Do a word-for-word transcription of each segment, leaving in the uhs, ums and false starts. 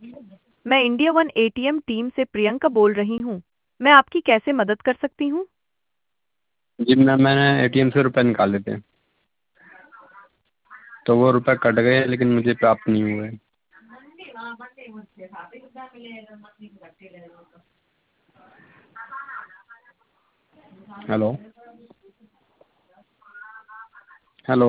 मैं India one ATM team से प्रियंका बोल रही हूँ। मैं आपकी कैसे मदद कर सकती हूँ? जी मैम, मैंने एटीएम से रुपए निकाले थे, तो वो रुपए कट गए लेकिन मुझे प्राप्त नहीं हुए। Hello hello.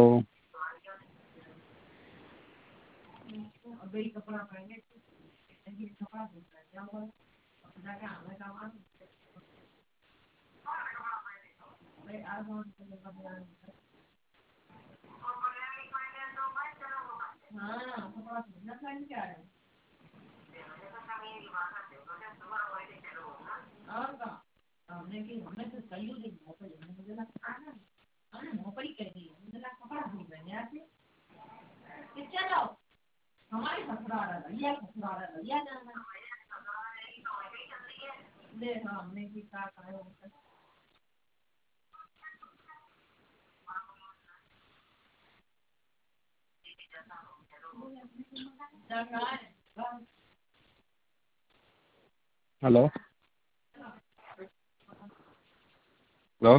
Hello hello.